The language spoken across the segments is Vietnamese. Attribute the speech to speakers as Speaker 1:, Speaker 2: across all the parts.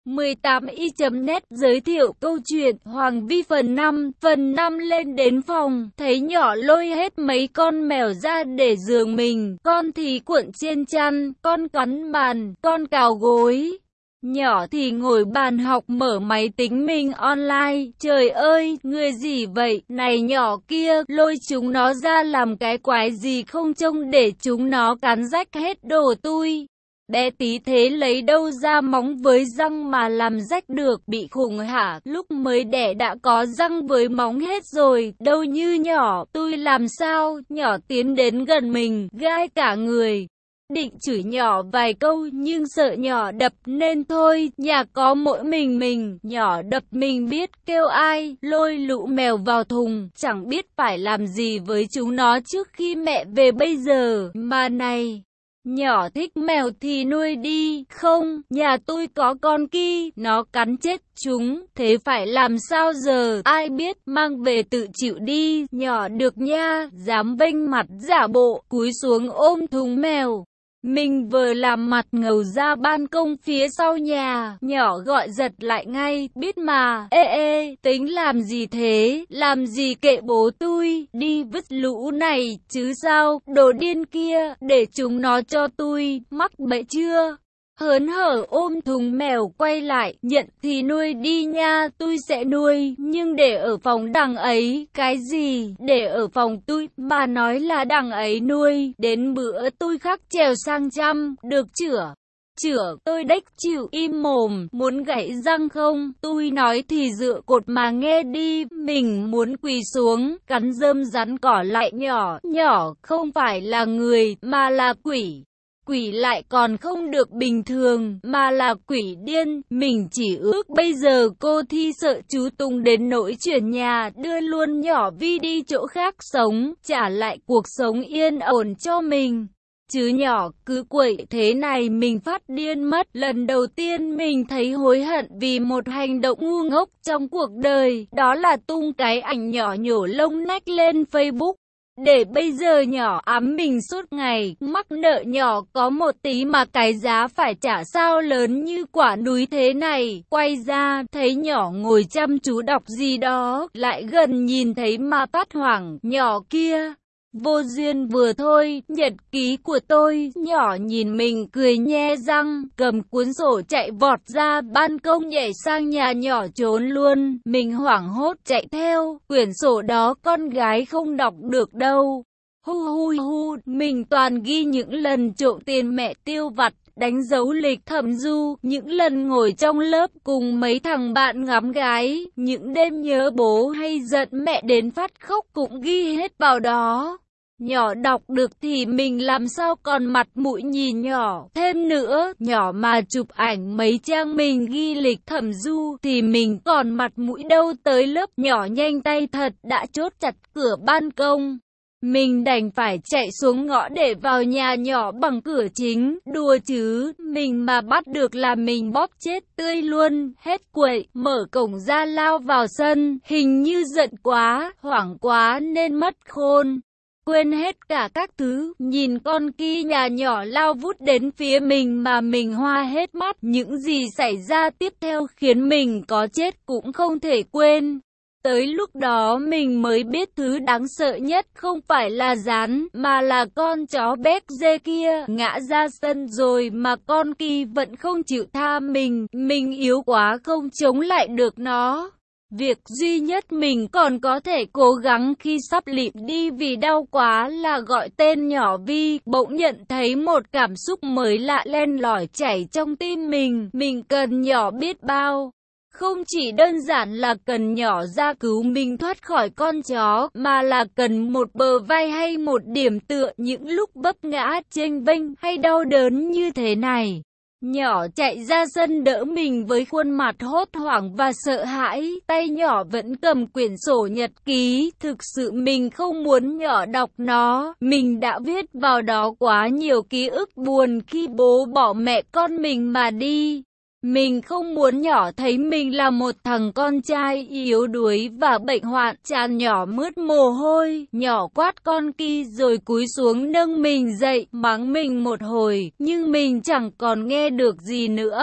Speaker 1: 18i.net giới thiệu câu chuyện Hoàng Vi phần 5. Phần 5 lên đến phòng, thấy nhỏ lôi hết mấy con mèo ra để giường mình, con thì cuộn trên chăn, con cắn bàn, con cào gối. Nhỏ thì ngồi bàn học mở máy tính mình online. Trời ơi, người gì vậy? Này nhỏ kia, lôi chúng nó ra làm cái quái gì không trông để chúng nó cắn rách hết đồ tui. Bé tí thế lấy đâu ra móng với răng mà làm rách được, bị khùng hả? Lúc mới đẻ đã có răng với móng hết rồi, đâu như nhỏ. Tôi làm sao? Nhỏ tiến đến gần mình, gai cả người. Định chửi nhỏ vài câu nhưng sợ nhỏ đập nên thôi, nhà có mỗi mình, nhỏ đập mình biết kêu ai, lôi lũ mèo vào thùng, chẳng biết phải làm gì với chúng nó trước khi mẹ về bây giờ, mà này. Nhỏ thích mèo thì nuôi đi, không, nhà tôi có con Ki, nó cắn chết chúng, thế phải làm sao giờ, ai biết, mang về tự chịu đi, nhỏ được nha, dám vênh mặt giả bộ, cúi xuống ôm thùng mèo. Mình vừa làm mặt ngầu ra ban công phía sau nhà, nhỏ gọi giật lại ngay, biết mà, ê, tính làm gì thế, làm gì kệ bố tui, đi vứt lũ này, chứ sao, đồ điên kia, để chúng nó cho tui, mắc bẫy chưa? Hớn hở ôm thùng mèo quay lại, nhận thì nuôi đi nha, tôi sẽ nuôi, nhưng để ở phòng đằng ấy, cái gì, để ở phòng tôi, bà nói là đằng ấy nuôi, đến bữa tôi khắc trèo sang chăm, được chửa. Tôi đếch chịu im mồm, muốn gãy răng không, tôi nói thì dựa cột mà nghe đi, mình muốn quỳ xuống, cắn rơm rắn cỏ lại nhỏ không phải là người, mà là quỷ. Quỷ lại còn không được bình thường, mà là quỷ điên, mình chỉ ước bây giờ cô Thi sợ chú Tùng đến nỗi chuyển nhà, đưa luôn nhỏ Vi đi chỗ khác sống, trả lại cuộc sống yên ổn cho mình. Chứ nhỏ cứ quậy thế này mình phát điên mất. Lần đầu tiên mình thấy hối hận vì một hành động ngu ngốc trong cuộc đời, đó là tung cái ảnh nhỏ nhổ lông nách lên Facebook. Để bây giờ nhỏ ám mình suốt ngày, mắc nợ nhỏ có một tí mà cái giá phải trả sao lớn như quả núi thế này. Quay ra, thấy nhỏ ngồi chăm chú đọc gì đó, lại gần nhìn thấy mà phát hoảng, nhỏ kia. Vô duyên vừa thôi, nhật ký của tôi, nhỏ nhìn mình cười nhe răng, cầm cuốn sổ chạy vọt ra ban công nhảy sang nhà nhỏ trốn luôn, mình hoảng hốt chạy theo, quyển sổ đó con gái không đọc được đâu. Hu, mình toàn ghi những lần trộm tiền mẹ tiêu vặt, đánh dấu lịch thẩm du, những lần ngồi trong lớp cùng mấy thằng bạn ngắm gái, những đêm nhớ bố hay giận mẹ đến phát khóc cũng ghi hết vào đó. Nhỏ đọc được thì mình làm sao còn mặt mũi nhìn nhỏ. Thêm nữa, nhỏ mà chụp ảnh mấy trang mình ghi lịch thẩm du thì mình còn mặt mũi đâu tới lớp. Nhỏ nhanh tay thật, đã chốt chặt cửa ban công. Mình đành phải chạy xuống ngõ để vào nhà nhỏ bằng cửa chính. Đùa chứ, mình mà bắt được là mình bóp chết tươi luôn. Hết quậy, mở cổng ra lao vào sân. Hình như giận quá, hoảng quá nên mất khôn. Quên hết cả các thứ, nhìn con Ki nhà nhỏ lao vút đến phía mình mà mình hoa hết mắt. Những gì xảy ra tiếp theo khiến mình có chết cũng không thể quên. Tới lúc đó mình mới biết thứ đáng sợ nhất không phải là rắn, mà là con chó béc dê kia. Ngã ra sân rồi mà con Ki vẫn không chịu tha mình yếu quá không chống lại được nó. Việc duy nhất mình còn có thể cố gắng khi sắp lịm đi vì đau quá là gọi tên nhỏ Vi. Bỗng nhận thấy một cảm xúc mới lạ len lỏi chảy trong tim mình cần nhỏ biết bao. Không chỉ đơn giản là cần nhỏ ra cứu mình thoát khỏi con chó, mà là cần một bờ vai hay một điểm tựa những lúc vấp ngã, chênh vênh hay đau đớn như thế này. Nhỏ chạy ra sân đỡ mình với khuôn mặt hốt hoảng và sợ hãi, tay nhỏ vẫn cầm quyển sổ nhật ký, thực sự mình không muốn nhỏ đọc nó, mình đã viết vào đó quá nhiều ký ức buồn khi bố bỏ mẹ con mình mà đi. Mình không muốn nhỏ thấy mình là một thằng con trai yếu đuối và bệnh hoạn. Trán nhỏ mướt mồ hôi, nhỏ quát con Ki rồi cúi xuống nâng mình dậy, mắng mình một hồi, nhưng mình chẳng còn nghe được gì nữa.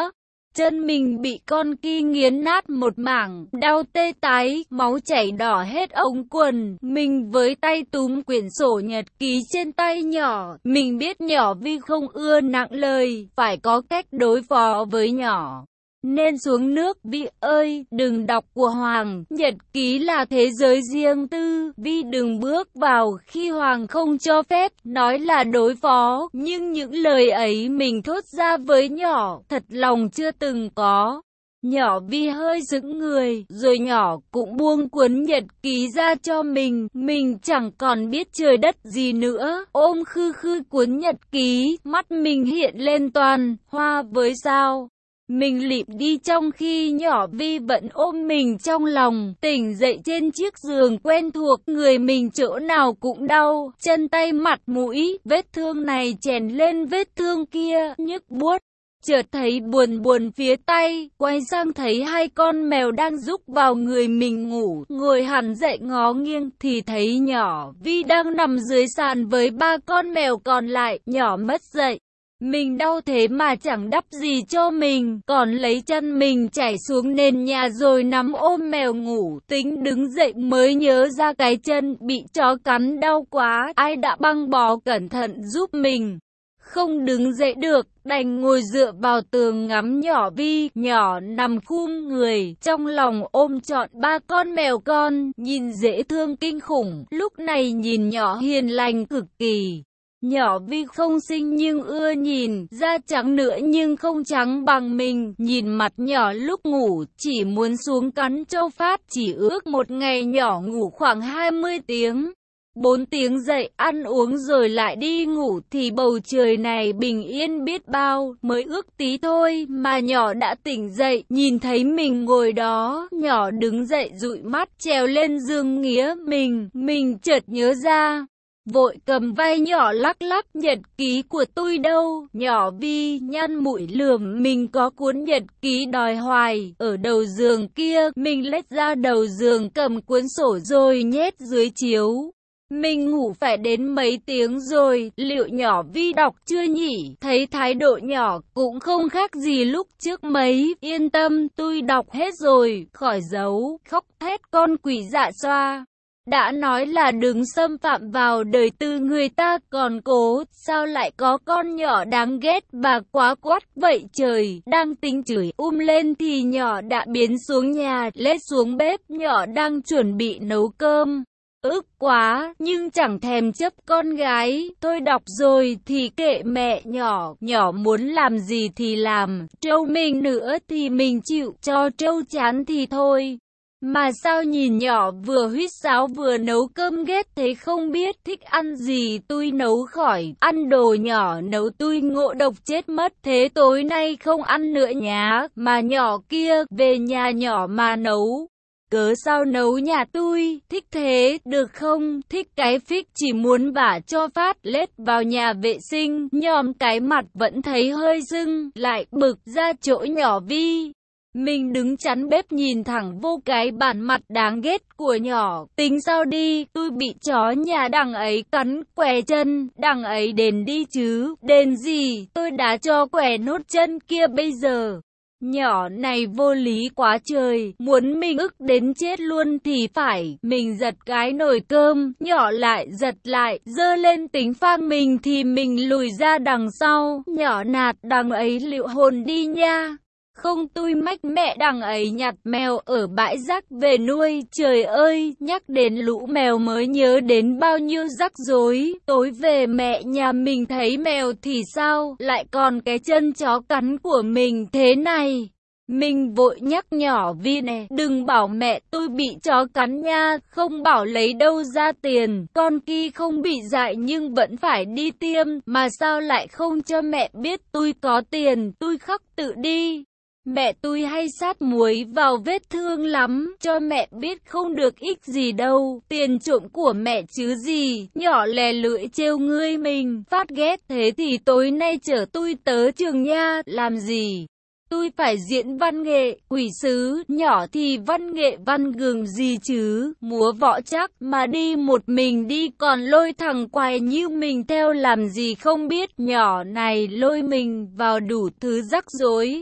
Speaker 1: Chân mình bị con kia nghiến nát một mảng, đau tê tái, máu chảy đỏ hết ống quần. Mình với tay túm quyển sổ nhật ký trên tay nhỏ. Mình biết nhỏ Vi không ưa nặng lời, phải có cách đối phó với nhỏ. Nên xuống nước. Vi ơi, đừng đọc của Hoàng, nhật ký là thế giới riêng tư. Vi đừng bước vào khi Hoàng không cho phép, nói là đối phó. Nhưng những lời ấy mình thốt ra với nhỏ, thật lòng chưa từng có. Nhỏ Vi hơi sững người, rồi nhỏ cũng buông cuốn nhật ký ra cho mình. Mình chẳng còn biết trời đất gì nữa, ôm khư khư cuốn nhật ký, mắt mình hiện lên toàn hoa với sao. Mình lịm đi trong khi nhỏ Vi vẫn ôm mình trong lòng. Tỉnh dậy trên chiếc giường quen thuộc, người mình chỗ nào cũng đau, chân tay mặt mũi, vết thương này chèn lên vết thương kia, nhức buốt. Chợt thấy buồn buồn phía tay, quay sang thấy hai con mèo đang rúc vào người mình ngủ. Ngồi hẳn dậy ngó nghiêng thì thấy nhỏ Vi đang nằm dưới sàn với ba con mèo còn lại. Nhỏ mất dậy. Mình đau thế mà chẳng đắp gì cho mình, còn lấy chân mình chảy xuống nền nhà rồi nắm ôm mèo ngủ. Tính đứng dậy mới nhớ ra cái chân bị chó cắn đau quá, ai đã băng bó cẩn thận giúp mình. Không đứng dậy được, đành ngồi dựa vào tường ngắm nhỏ Vi. Nhỏ nằm khum người, trong lòng ôm trọn ba con mèo con, nhìn dễ thương kinh khủng. Lúc này nhìn nhỏ hiền lành cực kỳ. Nhỏ Vi không xinh nhưng ưa nhìn, da trắng nữa nhưng không trắng bằng mình. Nhìn mặt nhỏ lúc ngủ, chỉ muốn xuống cắn cho phát. Chỉ ước một ngày nhỏ ngủ khoảng 20 tiếng. 4 tiếng dậy, ăn uống rồi lại đi ngủ thì bầu trời này bình yên biết bao. Mới ước tí thôi mà nhỏ đã tỉnh dậy, nhìn thấy mình ngồi đó. Nhỏ đứng dậy dụi mắt, trèo lên giường nghía mình chợt nhớ ra. Vội cầm vai nhỏ lắc lắc, nhật ký của tôi đâu? Nhỏ Vi nhăn mũi lườm mình có cuốn nhật ký đòi hoài, ở đầu giường kia. Mình lết ra đầu giường cầm cuốn sổ rồi nhét dưới chiếu. Mình ngủ phải đến mấy tiếng rồi, liệu nhỏ Vi đọc chưa nhỉ? Thấy thái độ nhỏ cũng không khác gì lúc trước mấy. Yên tâm, tôi đọc hết rồi, khỏi giấu, khóc hết con quỷ dạ xoa. Đã nói là đừng xâm phạm vào đời tư người ta còn cố, sao lại có con nhỏ đáng ghét và quá quắt vậy trời. Đang tính chửi lên thì nhỏ đã biến xuống nhà, lết xuống bếp. Nhỏ đang chuẩn bị nấu cơm. Ức quá, nhưng chẳng thèm chấp con gái. Tôi đọc rồi thì kệ mẹ nhỏ, nhỏ muốn làm gì thì làm. Trâu mình nữa thì mình chịu, cho trâu chán thì thôi. Mà sao nhìn nhỏ vừa huýt sáo vừa nấu cơm ghét thế không biết thích ăn gì tôi nấu khỏi. Ăn đồ nhỏ nấu tôi ngộ độc chết mất, thế tối nay không ăn nữa nhá. Mà nhỏ kia về nhà nhỏ mà nấu. Cớ sao nấu nhà tôi, thích thế, được không? Thích cái phích chỉ muốn vả cho phát, lết vào nhà vệ sinh, nhòm cái mặt vẫn thấy hơi sưng, lại bực ra chỗ nhỏ Vi. Mình đứng chắn bếp nhìn thẳng vô cái bản mặt đáng ghét của nhỏ. Tính sao đi, tôi bị chó nhà đằng ấy cắn què chân, đằng ấy đền đi chứ, đền gì, tôi đã cho què nốt chân kia bây giờ. Nhỏ này vô lý quá trời, muốn mình ức đến chết luôn thì phải. Mình giật cái nồi cơm, nhỏ lại giật lại, giơ lên tính phang mình thì mình lùi ra đằng sau. Nhỏ nạt đằng ấy liệu hồn đi nha. Không tôi mách mẹ đằng ấy nhặt mèo ở bãi rác về nuôi. Trời ơi, nhắc đến lũ mèo mới nhớ đến bao nhiêu rắc rối. Tối về mẹ nhà mình thấy mèo thì sao, lại còn cái chân chó cắn của mình thế này. Mình vội nhắc nhỏ Vi nè, đừng bảo mẹ tôi bị chó cắn nha, không bảo lấy đâu ra tiền. Con kia không bị dại nhưng vẫn phải đi tiêm, mà sao lại không cho mẹ biết tôi có tiền, tôi khắc tự đi. Mẹ tôi hay sát muối vào vết thương lắm, cho mẹ biết không được ích gì đâu, tiền trộm của mẹ chứ gì. Nhỏ lè lưỡi trêu ngươi mình, phát ghét thế thì tối nay chở tôi tới trường nha, làm gì? Tôi phải diễn văn nghệ, quỷ sứ, nhỏ thì văn nghệ văn gừng gì chứ, múa võ chắc, mà đi một mình đi còn lôi thằng quài như mình theo làm gì không biết. Nhỏ này lôi mình vào đủ thứ rắc rối.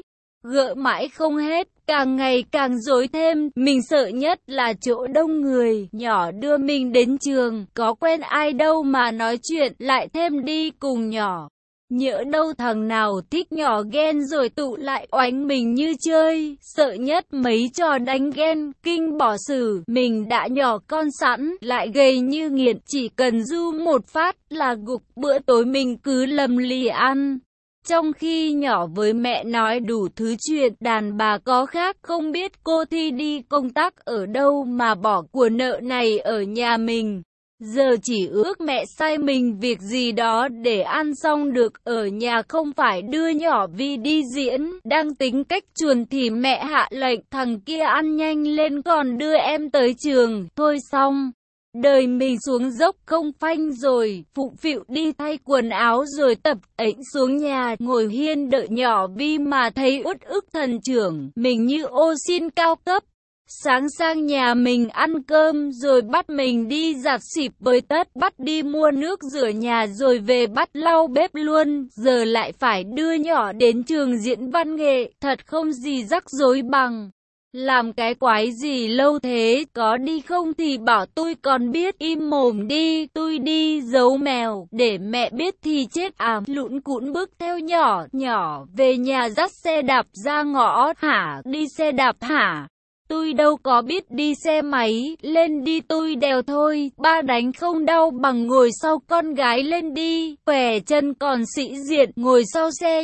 Speaker 1: gỡ mãi không hết, càng ngày càng rối thêm. Mình sợ nhất là chỗ đông người. Nhỏ đưa mình đến trường, có quen ai đâu mà nói chuyện, lại thêm đi cùng nhỏ. Nhỡ đâu thằng nào thích nhỏ ghen rồi tụ lại oánh mình như chơi. Sợ nhất mấy trò đánh ghen, kinh bỏ xử. Mình đã nhỏ con sẵn, lại gầy như nghiện, chỉ cần du một phát là gục. Bữa tối mình cứ lầm lì ăn. Trong khi nhỏ với mẹ nói đủ thứ chuyện, đàn bà có khác, không biết cô Thi đi công tác ở đâu mà bỏ của nợ này ở nhà mình. Giờ chỉ ước mẹ sai mình việc gì đó để ăn xong được ở nhà, không phải đưa nhỏ Vi đi diễn. Đang tính cách chuồn thì mẹ hạ lệnh thằng kia ăn nhanh lên còn đưa em tới trường. Thôi xong, đời mình xuống dốc không phanh rồi. Phụng phịu đi thay quần áo rồi tập ảnh xuống nhà, ngồi hiên đợi nhỏ Vi mà thấy uất ức thần trưởng. Mình như ô xin cao cấp. Sáng sang nhà mình ăn cơm rồi bắt mình đi giặt xịp với tất, bắt đi mua nước rửa nhà rồi về bắt lau bếp luôn. Giờ lại phải đưa nhỏ đến trường diễn văn nghệ, thật không gì rắc rối bằng. Làm cái quái gì lâu thế, có đi không thì bảo tôi còn biết, im mồm đi, tôi đi giấu mèo, để mẹ biết thì chết à. Lũn cũn bước theo nhỏ về nhà dắt xe đạp ra ngõ. Hả, đi xe đạp hả? Tôi đâu có biết đi xe máy, lên đi tôi đèo thôi, ba đánh không đau bằng ngồi sau con gái lên đi, khỏe chân còn sĩ diện, ngồi sau xe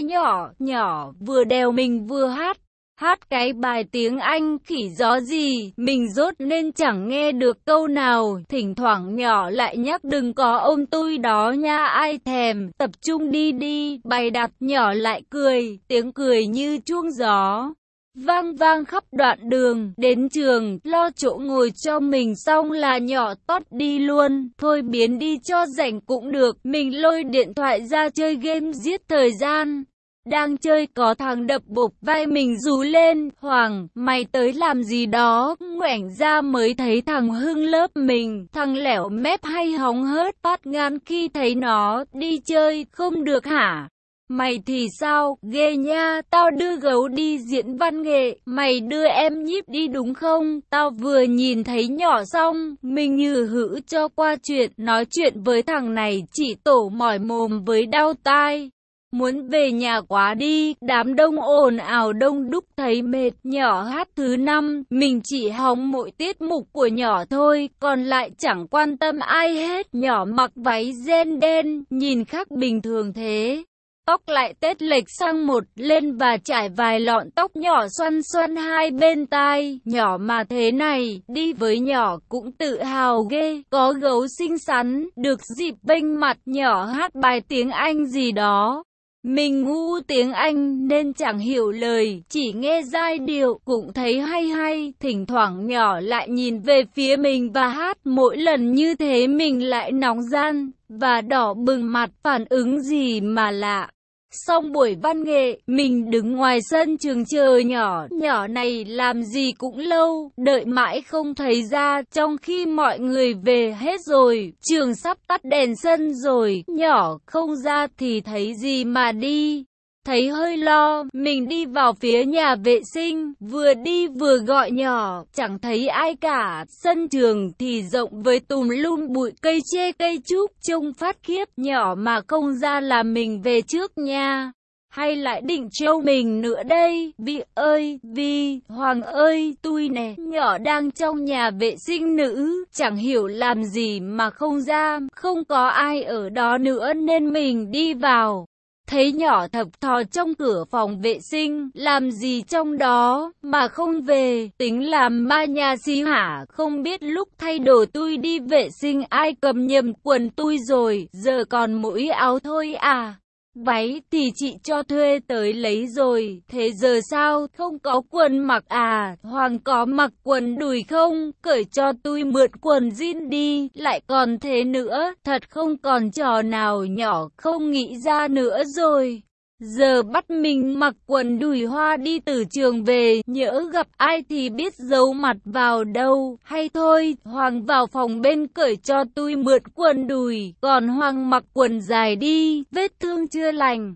Speaker 1: nhỏ, vừa đèo mình vừa hát cái bài tiếng Anh khỉ gió gì, mình dốt nên chẳng nghe được câu nào, thỉnh thoảng nhỏ lại nhắc đừng có ôm tôi đó nha ai thèm, tập trung đi, bày đặt. Nhỏ lại cười, tiếng cười như chuông gió. Vang khắp đoạn đường, đến trường, lo chỗ ngồi cho mình xong là nhỏ tót đi luôn, thôi biến đi cho rảnh cũng được, mình lôi điện thoại ra chơi game giết thời gian. Đang chơi có thằng đập bộp vai mình rú lên, Hoàng, mày tới làm gì đó, ngoảnh ra mới thấy thằng Hưng lớp mình, thằng lẻo mép hay hóng hớt, phát ngán khi thấy nó đi chơi, không được hả? Mày thì sao, ghê nha, tao đưa gấu đi diễn văn nghệ, mày đưa em nhíp đi đúng không? Tao vừa nhìn thấy nhỏ xong, mình như hữ cho qua chuyện, nói chuyện với thằng này chỉ tổ mỏi mồm với đau tai. Muốn về nhà quá đi, đám đông ồn ào đông đúc thấy mệt. Nhỏ hát thứ 5, mình chỉ hóng mỗi tiết mục của nhỏ thôi, còn lại chẳng quan tâm ai hết. Nhỏ mặc váy ren đen, nhìn khác bình thường thế. Tóc lại tết lệch sang một lên và trải vài lọn tóc nhỏ xoăn hai bên tai. Nhỏ mà thế này, đi với nhỏ cũng tự hào ghê. Có gấu xinh xắn, được dịp bênh mặt. Nhỏ hát bài tiếng Anh gì đó. Mình ngu tiếng Anh nên chẳng hiểu lời, chỉ nghe giai điệu cũng thấy hay. Thỉnh thoảng nhỏ lại nhìn về phía mình và hát. Mỗi lần như thế mình lại nóng gian và đỏ bừng mặt, phản ứng gì mà lạ. Xong buổi văn nghệ, mình đứng ngoài sân trường chờ nhỏ này làm gì cũng lâu, đợi mãi không thấy ra, trong khi mọi người về hết rồi, trường sắp tắt đèn sân rồi, nhỏ không ra thì thấy gì mà đi. Thấy hơi lo, mình đi vào phía nhà vệ sinh, vừa đi vừa gọi nhỏ, chẳng thấy ai cả, sân trường thì rộng với tùm lum bụi cây tre cây trúc, trông phát khiếp, nhỏ mà không ra là mình về trước nha. Hay lại định trêu mình nữa đây, Vi ơi, Vi, Hoàng ơi, tôi nè, nhỏ đang trong nhà vệ sinh nữ, chẳng hiểu làm gì mà không ra, không có ai ở đó nữa nên mình đi vào. Thấy nhỏ thập thò trong cửa phòng vệ sinh, làm gì trong đó mà không về, tính làm ma nhà xí hả? Không biết lúc thay đồ tôi đi vệ sinh ai cầm nhầm quần tôi rồi, giờ còn mỗi áo thôi à? Váy thì chị cho thuê tới lấy rồi, thế giờ sao, không có quần mặc à? Hoàng có mặc quần đùi không? Cởi cho tôi mượn quần jean đi, lại còn thế nữa, thật không còn trò nào nhỏ không nghĩ ra nữa rồi. Giờ bắt mình mặc quần đùi hoa đi từ trường về, nhỡ gặp ai thì biết giấu mặt vào đâu. Hay thôi, Hoàng vào phòng bên cởi cho tôi mượn quần đùi, còn Hoàng mặc quần dài đi, vết thương chưa lành.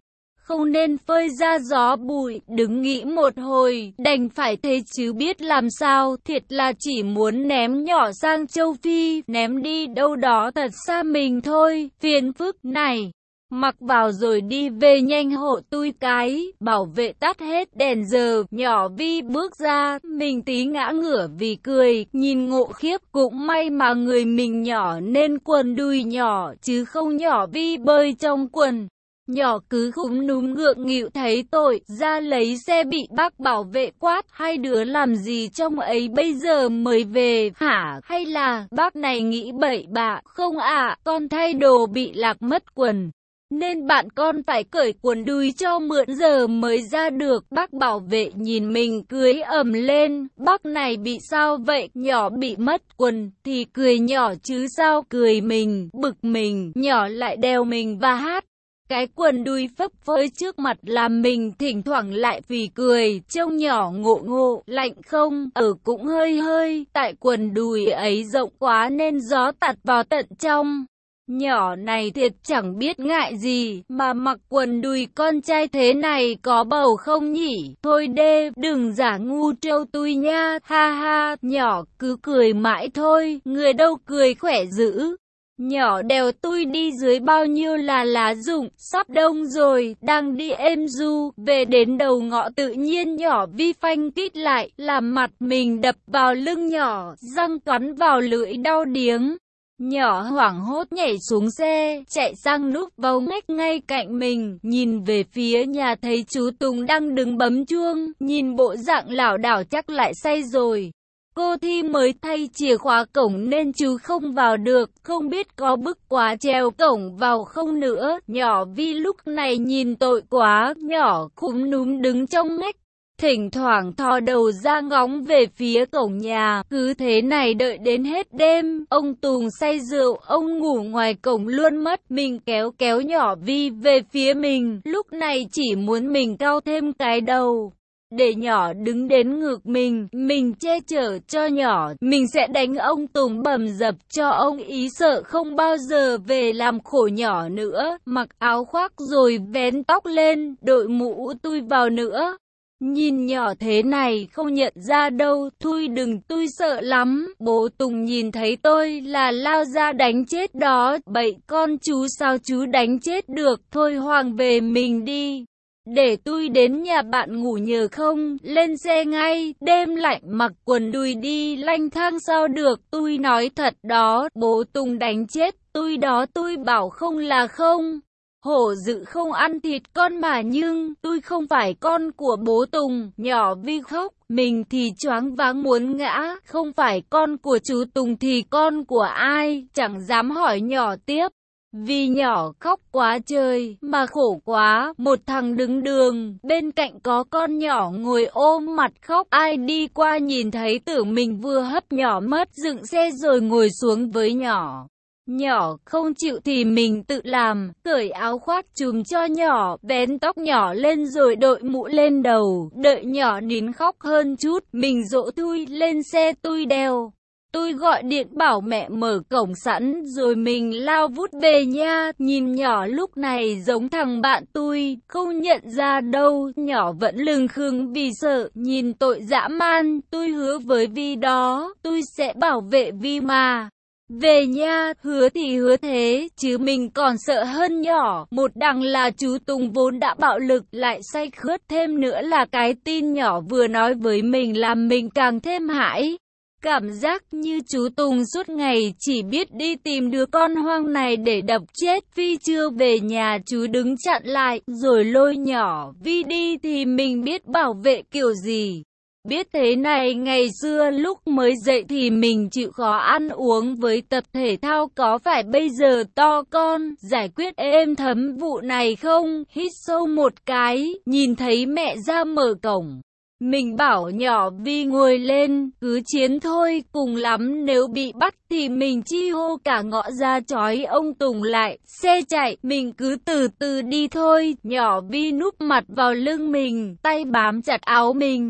Speaker 1: không nên phơi ra gió bụi. Đứng nghĩ một hồi, đành phải thế chứ biết làm sao, thiệt là chỉ muốn ném nhỏ sang châu Phi, ném đi đâu đó thật xa mình thôi, phiền phức này. Mặc vào rồi đi về nhanh hộ tui cái, bảo vệ tắt hết đèn giờ, nhỏ Vi bước ra, mình tí ngã ngửa vì cười, nhìn ngộ khiếp, cũng may mà người mình nhỏ nên quần đùi nhỏ, chứ không nhỏ Vi bơi trong quần. Nhỏ cứ khúm núm ngượng nghịu thấy tội, ra lấy xe bị bác bảo vệ quát, hai đứa làm gì trong ấy bây giờ mới về, hả, hay là, bác này nghĩ bậy bạ, không ạ, con thay đồ bị lạc mất quần. Nên bạn con phải cởi quần đùi cho mượn giờ mới ra được. Bác bảo vệ nhìn mình cười ầm lên. Bác này bị sao vậy? Nhỏ bị mất quần thì cười nhỏ chứ sao cười mình. Bực mình, nhỏ lại đèo mình và hát. Cái quần đùi phấp phới trước mặt làm mình thỉnh thoảng lại phì cười. Trông nhỏ ngộ ngộ, lạnh không? Cũng hơi hơi. Tại quần đùi ấy rộng quá nên gió tạt vào tận trong. Nhỏ này thiệt chẳng biết ngại gì, mà mặc quần đùi con trai thế này có bầu không nhỉ? Thôi đê, đừng giả ngu trêu tui nha, ha ha, nhỏ cứ cười mãi thôi, người đâu cười khỏe dữ. Nhỏ đèo tui đi dưới bao nhiêu là lá rụng, sắp đông rồi, đang đi êm du, về đến đầu ngõ tự nhiên nhỏ Vi phanh kít lại, làm mặt mình đập vào lưng nhỏ, răng cắn vào lưỡi đau điếng. Nhỏ hoảng hốt nhảy xuống xe, chạy sang núp vào ngách ngay cạnh mình, nhìn về phía nhà thấy chú Tùng đang đứng bấm chuông, nhìn bộ dạng lảo đảo chắc lại say rồi. Cô Thi mới thay chìa khóa cổng nên chú không vào được, không biết có bức quá treo cổng vào không nữa. Nhỏ Vi lúc này nhìn tội quá, nhỏ khúm núm đứng trong ngách. Thỉnh thoảng thò đầu ra ngóng về phía cổng nhà, cứ thế này đợi đến hết đêm, ông Tùng say rượu, ông ngủ ngoài cổng luôn mất, mình kéo kéo nhỏ Vi về phía mình, lúc này chỉ muốn mình cao thêm cái đầu. Để nhỏ đứng đến ngược mình che chở cho nhỏ, mình sẽ đánh ông Tùng bầm dập cho ông ý sợ không bao giờ về làm khổ nhỏ nữa, mặc áo khoác rồi vén tóc lên, đội mũ tui vào nữa. Nhìn nhỏ thế này không nhận ra đâu, thui đừng tui sợ lắm, bố Tùng nhìn thấy tôi là lao ra đánh chết đó, bậy con chú sao chú đánh chết được, thôi Hoàng về mình đi. Để tui đến nhà bạn ngủ nhờ không, lên xe ngay, đêm lạnh mặc quần đùi đi lang thang sao được, tui nói thật đó, bố Tùng đánh chết tui đó, tui bảo không là không. Hổ dữ không ăn thịt con mà nhưng tôi không phải con của bố Tùng. Nhỏ Vi khóc, mình thì choáng váng muốn ngã, không phải con của chú Tùng thì con của ai, chẳng dám hỏi nhỏ tiếp. Vì nhỏ khóc quá trời, mà khổ quá, một thằng đứng đường, bên cạnh có con nhỏ ngồi ôm mặt khóc, ai đi qua nhìn thấy tưởng mình vừa hấp nhỏ mất, dựng xe rồi ngồi xuống với nhỏ. Nhỏ không chịu thì mình tự làm, cởi áo khoác trùm cho nhỏ, vén tóc nhỏ lên rồi đội mũ lên đầu, đợi nhỏ nín khóc hơn chút, mình dỗ tui lên xe tui đeo. Tôi gọi điện bảo mẹ mở cổng sẵn rồi mình lao vút về nha, nhìn nhỏ lúc này giống thằng bạn tôi, không nhận ra đâu, nhỏ vẫn lừng khừng vì sợ, nhìn tội dã man, tôi hứa với Vi đó, tôi sẽ bảo vệ Vi mà. Về nha, hứa thì hứa thế, chứ mình còn sợ hơn nhỏ, một đằng là chú Tùng vốn đã bạo lực, lại say khướt thêm nữa là cái tin nhỏ vừa nói với mình làm mình càng thêm hãi. Cảm giác như chú Tùng suốt ngày chỉ biết đi tìm đứa con hoang này để đập chết Vi chưa về nhà chú đứng chặn lại, rồi lôi nhỏ Vi đi thì mình biết bảo vệ kiểu gì. Biết thế này ngày xưa lúc mới dậy thì mình chịu khó ăn uống với tập thể thao có phải bây giờ to con, giải quyết êm thấm vụ này không? Hít sâu một cái, nhìn thấy mẹ ra mở cổng. Mình bảo nhỏ Vi ngồi lên, cứ chiến thôi, cùng lắm nếu bị bắt thì mình chi hô cả ngõ ra trói ông Tùng lại, xe chạy, mình cứ từ từ đi thôi, nhỏ Vi núp mặt vào lưng mình, tay bám chặt áo mình.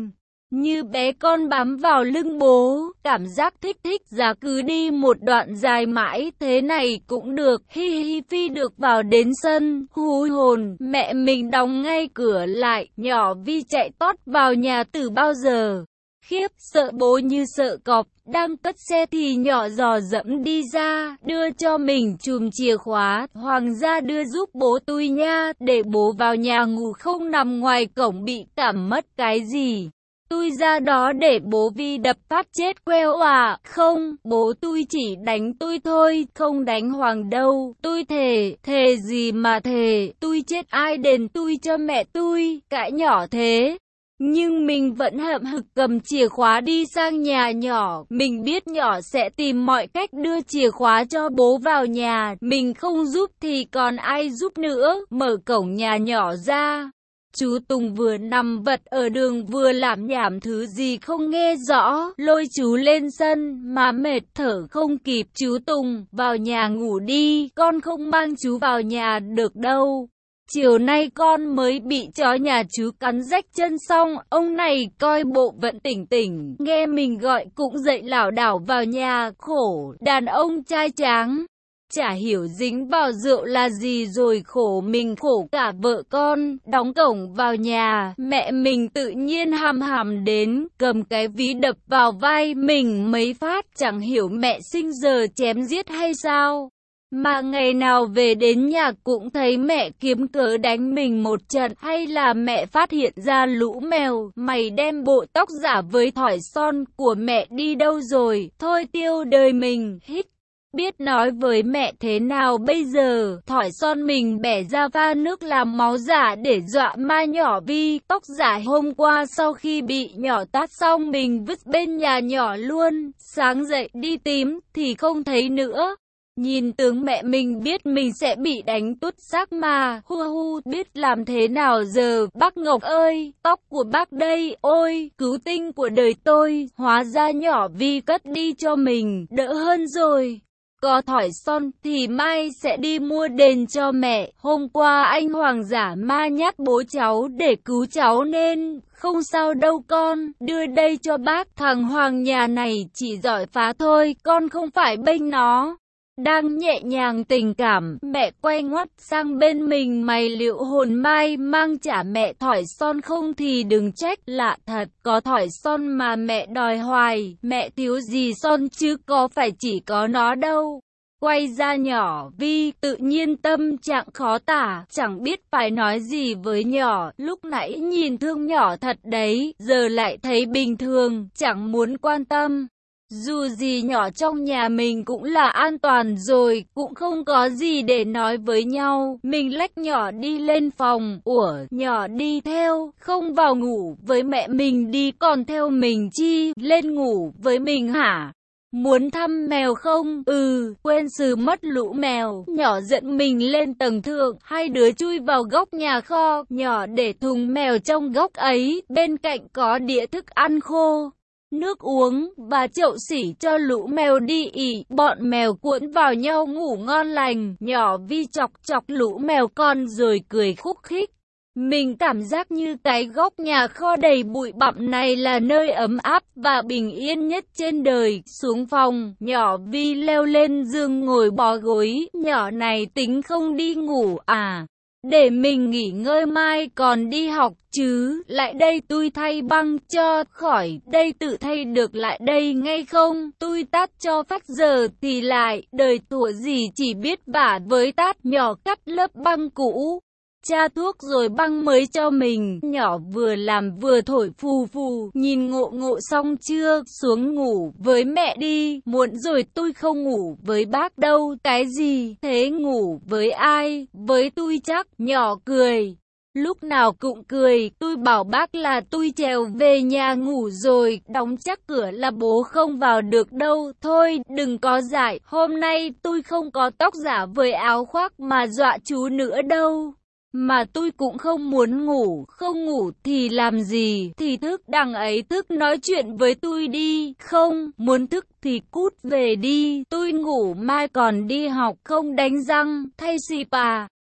Speaker 1: Như bé con bám vào lưng bố, cảm giác thích thích giá cứ đi một đoạn dài mãi thế này cũng được, hi hi phi được vào đến sân, hú hồn, mẹ mình đóng ngay cửa lại, nhỏ Vi chạy tót vào nhà từ bao giờ. Khiếp, sợ bố như sợ cọp, đang cất xe thì nhỏ dò dẫm đi ra, đưa cho mình chùm chìa khóa, Hoàng gia đưa giúp bố tui nha, để bố vào nhà ngủ không nằm ngoài cổng bị cảm mất cái gì. Tui ra đó để bố Vi đập phát chết queo à, không, bố tui chỉ đánh tui thôi, không đánh Hoàng đâu, tui thề, thề gì mà thề, tui chết ai đền tui cho mẹ tui, cãi nhỏ thế. Nhưng mình vẫn hậm hực cầm chìa khóa đi sang nhà nhỏ, mình biết nhỏ sẽ tìm mọi cách đưa chìa khóa cho bố vào nhà, mình không giúp thì còn ai giúp nữa, mở cổng nhà nhỏ ra. Chú Tùng vừa nằm vật ở đường vừa lảm nhảm thứ gì không nghe rõ, lôi chú lên sân, mà mệt thở không kịp. Chú Tùng, vào nhà ngủ đi, con không mang chú vào nhà được đâu. Chiều nay con mới bị chó nhà chú cắn rách chân xong, ông này coi bộ vẫn tỉnh tỉnh, nghe mình gọi cũng dậy lảo đảo vào nhà, khổ, đàn ông trai tráng. Chả hiểu dính vào rượu là gì rồi khổ mình khổ cả vợ con, đóng cổng vào nhà, mẹ mình tự nhiên hăm hăm đến, cầm cái ví đập vào vai mình mấy phát, chẳng hiểu mẹ sinh giờ chém giết hay sao. Mà ngày nào về đến nhà cũng thấy mẹ kiếm cớ đánh mình một trận, hay là mẹ phát hiện ra lũ mèo, mày đem bộ tóc giả với thỏi son của mẹ đi đâu rồi, thôi tiêu đời mình, hít. Biết nói với mẹ thế nào bây giờ, thỏi son mình bẻ ra pha nước làm máu giả để dọa ma nhỏ Vi, tóc giả hôm qua sau khi bị nhỏ tát xong mình vứt bên nhà nhỏ luôn, sáng dậy đi tím thì không thấy nữa. Nhìn tướng mẹ mình biết mình sẽ bị đánh tuốt xác mà, hu hu, biết làm thế nào giờ, bác Ngọc ơi, tóc của bác đây, ôi, cứu tinh của đời tôi, hóa ra nhỏ Vi cất đi cho mình, đỡ hơn rồi. Có thỏi son thì mai sẽ đi mua đền cho mẹ, hôm qua anh Hoàng giả ma nhát bố cháu để cứu cháu nên, không sao đâu con, đưa đây cho bác, thằng Hoàng nhà này chỉ giỏi phá thôi, con không phải bênh nó. Đang nhẹ nhàng tình cảm, mẹ quay ngoắt sang bên mình, mày liệu hồn mai mang trả mẹ thỏi son không thì đừng trách, lạ thật, có thỏi son mà mẹ đòi hoài, mẹ thiếu gì son chứ có phải chỉ có nó đâu. Quay ra nhỏ Vi, tự nhiên tâm trạng khó tả, chẳng biết phải nói gì với nhỏ, lúc nãy nhìn thương nhỏ thật đấy, giờ lại thấy bình thường, chẳng muốn quan tâm. Dù gì nhỏ trong nhà mình cũng là an toàn rồi, cũng không có gì để nói với nhau. Mình lách nhỏ đi lên phòng, nhỏ đi theo, không vào ngủ với mẹ mình đi còn theo mình chi, lên ngủ với mình hả? Muốn thăm mèo không? Quên xử mất lũ mèo. Nhỏ dẫn mình lên tầng thượng, hai đứa chui vào góc nhà kho, nhỏ để thùng mèo trong góc ấy, bên cạnh có đĩa thức ăn khô, nước uống và chậu xỉ cho lũ mèo đi ỉ. Bọn mèo cuộn vào nhau ngủ ngon lành. Nhỏ Vi chọc chọc lũ mèo con rồi cười khúc khích. Mình cảm giác như cái góc nhà kho đầy bụi bặm này là nơi ấm áp và bình yên nhất trên đời. Xuống phòng, nhỏ Vi leo lên giường ngồi bó gối. Nhỏ này tính không đi ngủ à? Để mình nghỉ ngơi mai còn đi học chứ, lại đây tui thay băng cho, khỏi đây tự thay được lại đây ngay không, tui tát cho phát giờ thì lại, đời thủa gì chỉ biết vả với tát. Nhỏ cắt lớp băng cũ, tra thuốc rồi băng mới cho mình. Nhỏ vừa làm vừa thổi phù phù, nhìn ngộ ngộ xong chưa, xuống ngủ với mẹ đi, muộn rồi tôi không ngủ với bác đâu. Cái gì, thế ngủ với ai, với tôi chắc. Nhỏ cười, lúc nào cũng cười, tôi bảo bác là tôi trèo về nhà ngủ rồi, đóng chắc cửa là bố không vào được đâu. Thôi đừng có dại, hôm nay tôi không có tóc giả với áo khoác mà dọa chú nữa đâu. Mà tôi cũng không muốn ngủ, không ngủ thì làm gì, thì thức đằng ấy thức nói chuyện với tôi đi, không, muốn thức thì cút về đi, tôi ngủ mai còn đi học, không đánh răng, thay xì bà.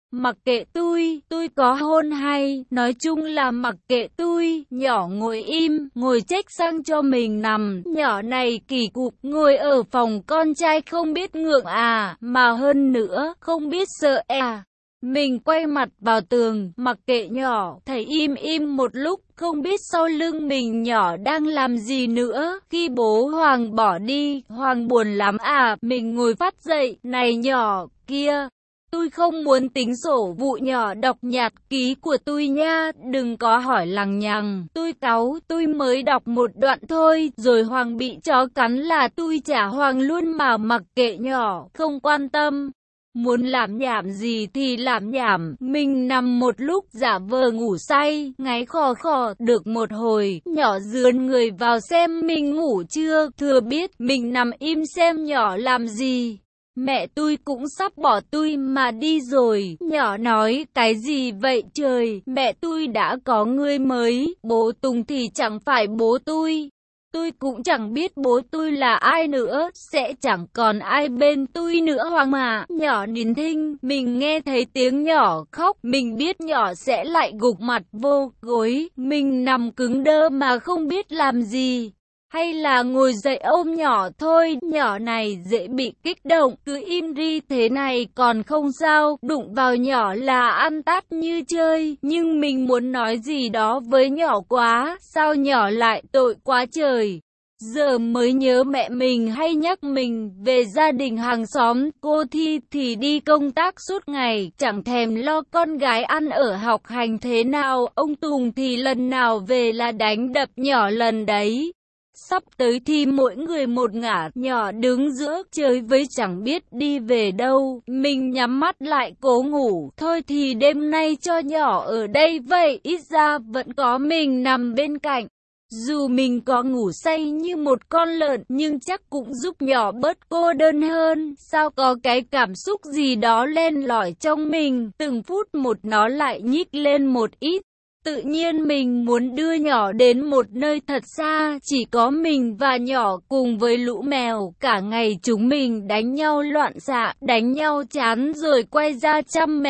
Speaker 1: Mặc kệ tôi có hôn hay, nói chung là mặc kệ tôi. Nhỏ ngồi im, ngồi trách sang cho mình nằm. Nhỏ này kỳ cục, ngồi ở phòng con trai không biết ngượng à, mà hơn nữa, không biết sợ à. Mình quay mặt vào tường, mặc kệ nhỏ, thầy im im một lúc, không biết sau lưng mình nhỏ đang làm gì nữa. Khi bố Hoàng bỏ đi, Hoàng buồn lắm à, mình ngồi phát dậy, này nhỏ, kia. Tôi không muốn tính sổ vụ nhỏ đọc nhật ký của tôi nha, đừng có hỏi lằng nhằng. Tôi cáu, tôi mới đọc một đoạn thôi, rồi Hoàng bị chó cắn là tôi trả Hoàng luôn mà mặc kệ nhỏ, không quan tâm. Muốn làm nhảm gì thì làm nhảm, mình nằm một lúc giả vờ ngủ say, ngáy khò khò, được một hồi, nhỏ dướn người vào xem mình ngủ chưa, thừa biết mình nằm im xem nhỏ làm gì. Mẹ tôi cũng sắp bỏ tôi mà đi rồi. Nhỏ nói cái gì vậy trời, mẹ tôi đã có người mới, bố Tùng thì chẳng phải bố tôi. Tôi cũng chẳng biết bố tôi là ai nữa, sẽ chẳng còn ai bên tôi nữa Hoàng mà. Nhỏ nín thinh, mình nghe thấy tiếng nhỏ khóc, mình biết nhỏ sẽ lại gục mặt vô gối, mình nằm cứng đơ mà không biết làm gì. Hay là ngồi dậy ôm nhỏ thôi, nhỏ này dễ bị kích động, cứ im ri thế này còn không sao, đụng vào nhỏ là ăn tát như chơi, nhưng mình muốn nói gì đó với nhỏ quá, sao nhỏ lại tội quá trời. Giờ mới nhớ mẹ mình hay nhắc mình về gia đình hàng xóm, cô Thi thì đi công tác suốt ngày, chẳng thèm lo con gái ăn ở học hành thế nào, ông Tùng thì lần nào về là đánh đập nhỏ lần đấy. Sắp tới thì mỗi người một ngả, nhỏ đứng giữa trời với chẳng biết đi về đâu, mình nhắm mắt lại cố ngủ, thôi thì đêm nay cho nhỏ ở đây vậy, ít ra vẫn có mình nằm bên cạnh. Dù mình có ngủ say như một con lợn, nhưng chắc cũng giúp nhỏ bớt cô đơn hơn, sao có cái cảm xúc gì đó len lỏi trong mình, từng phút một nó lại nhích lên một ít. Tự nhiên mình muốn đưa nhỏ đến một nơi thật xa, chỉ có mình và nhỏ cùng với lũ mèo. Cả ngày chúng mình đánh nhau loạn xạ, đánh nhau chán rồi quay ra chăm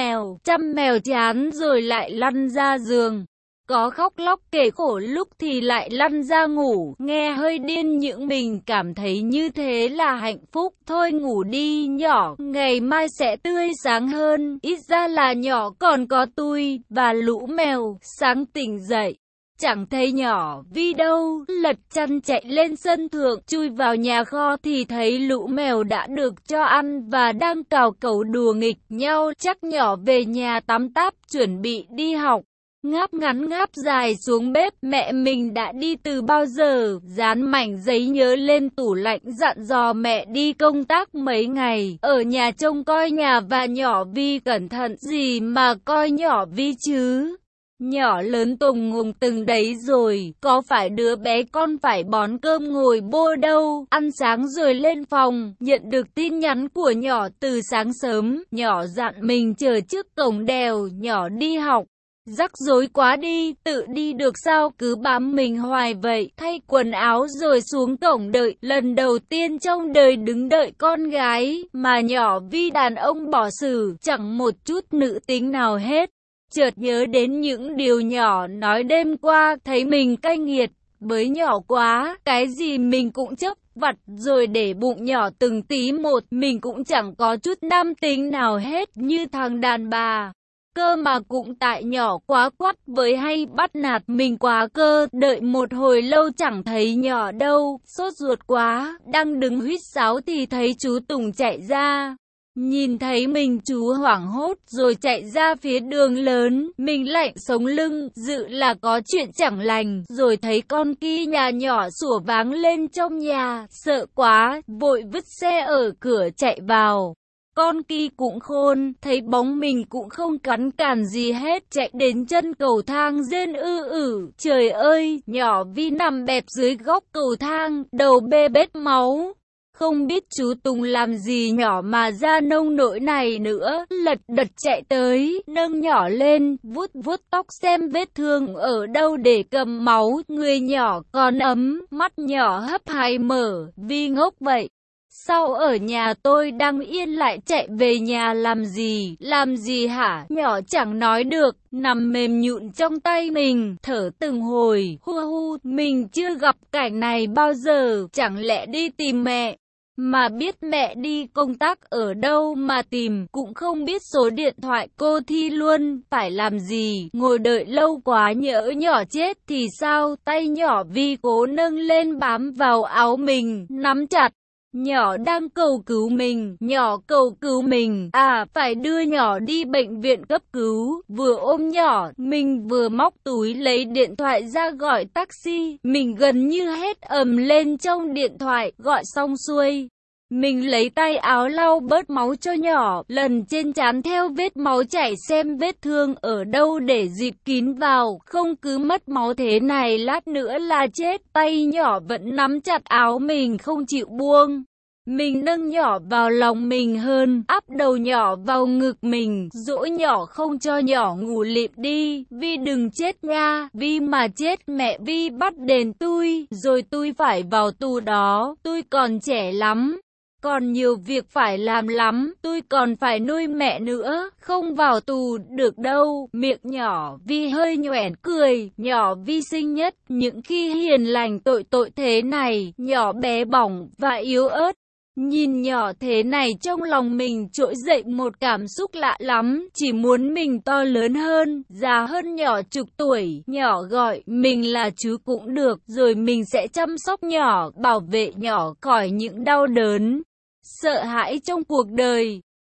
Speaker 1: mèo chán rồi lại lăn ra giường. Có khóc lóc kể khổ lúc thì lại lăn ra ngủ, nghe hơi điên những mình cảm thấy như thế là hạnh phúc. Thôi ngủ đi nhỏ, ngày mai sẽ tươi sáng hơn, ít ra là nhỏ còn có tôi và lũ mèo. Sáng tỉnh dậy, chẳng thấy nhỏ Vi đâu, lật chăn chạy lên sân thượng, chui vào nhà kho thì thấy lũ mèo đã được cho ăn và đang cào cấu đùa nghịch nhau, chắc nhỏ về nhà tắm táp chuẩn bị đi học. Ngáp ngắn ngáp dài xuống bếp, mẹ mình đã đi từ bao giờ, dán mảnh giấy nhớ lên tủ lạnh dặn dò mẹ đi công tác mấy ngày, ở nhà trông coi nhà và nhỏ Vi cẩn thận, gì mà coi nhỏ Vi chứ. Nhỏ lớn tùng ngùng từng đấy rồi, có phải đứa bé con phải bón cơm ngồi bô đâu, ăn sáng rồi lên phòng, nhận được tin nhắn của nhỏ từ sáng sớm, nhỏ dặn mình chờ trước cổng đèo, nhỏ đi học. Rắc rối quá đi, tự đi được sao cứ bám mình hoài vậy, thay quần áo rồi xuống cổng đợi, lần đầu tiên trong đời đứng đợi con gái, mà nhỏ Vi đàn ông bỏ xử, chẳng một chút nữ tính nào hết. Chợt nhớ đến những điều nhỏ nói đêm qua, thấy mình cay nghiệt, với nhỏ quá, cái gì mình cũng chấp vặt rồi để bụng nhỏ từng tí một, mình cũng chẳng có chút nam tính nào hết như thằng đàn bà. Cơ mà cũng tại nhỏ quá quắt với hay bắt nạt mình quá cơ, đợi một hồi lâu chẳng thấy nhỏ đâu, sốt ruột quá, đang đứng huýt sáo thì thấy chú Tùng chạy ra. Nhìn thấy mình chú hoảng hốt rồi chạy ra phía đường lớn, mình lạnh sống lưng, dự là có chuyện chẳng lành, rồi thấy con kia nhà nhỏ sủa váng lên trong nhà, sợ quá, vội vứt xe ở cửa chạy vào. Con kia cũng khôn, thấy bóng mình cũng không cắn cản gì hết, chạy đến chân cầu thang rên trời ơi, nhỏ Vi nằm bẹp dưới góc cầu thang, đầu bê bết máu. Không biết chú Tùng làm gì nhỏ mà ra nông nỗi này nữa, lật đật chạy tới, nâng nhỏ lên, vuốt vuốt tóc xem vết thương ở đâu để cầm máu, người nhỏ còn ấm, mắt nhỏ hấp hay mở, Vi ngốc vậy. Sao ở nhà tôi đang yên lại chạy về nhà làm gì? Làm gì hả? Nhỏ chẳng nói được, nằm mềm nhũn trong tay mình, thở từng hồi, hu hu, mình chưa gặp cảnh này bao giờ, chẳng lẽ đi tìm mẹ? Mà biết mẹ đi công tác ở đâu mà tìm, cũng không biết số điện thoại cô Thi luôn, phải làm gì, ngồi đợi lâu quá nhỡ nhỏ chết thì sao, tay nhỏ Vi cố nâng lên bám vào áo mình, nắm chặt. Nhỏ đang cầu cứu mình, nhỏ cầu cứu mình, phải đưa nhỏ đi bệnh viện cấp cứu, vừa ôm nhỏ, mình vừa móc túi lấy điện thoại ra gọi taxi, mình gần như hét ầm lên trong điện thoại, gọi xong xuôi. Mình lấy tay áo lau bớt máu cho nhỏ, lần trên trán theo vết máu chảy xem vết thương ở đâu để dịt kín vào, không cứ mất máu thế này lát nữa là chết. Tay nhỏ vẫn nắm chặt áo mình không chịu buông. Mình nâng nhỏ vào lòng mình hơn, áp đầu nhỏ vào ngực mình, dỗ nhỏ không cho nhỏ ngủ lịm đi, Vi đừng chết nha, Vi mà chết mẹ Vi bắt đền tui, rồi tui phải vào tù đó, tui còn trẻ lắm. Còn nhiều việc phải làm lắm, tôi còn phải nuôi mẹ nữa, không vào tù được đâu. Miệng nhỏ Vi hơi nhoẻn cười, nhỏ Vi xinh nhất, những khi hiền lành tội thế này, nhỏ bé bỏng và yếu ớt. Nhìn nhỏ thế này trong lòng mình trỗi dậy một cảm xúc lạ lắm, chỉ muốn mình to lớn hơn, già hơn nhỏ chục tuổi, nhỏ gọi mình là chú cũng được, rồi mình sẽ chăm sóc nhỏ, bảo vệ nhỏ khỏi những đau đớn, sợ hãi trong cuộc đời.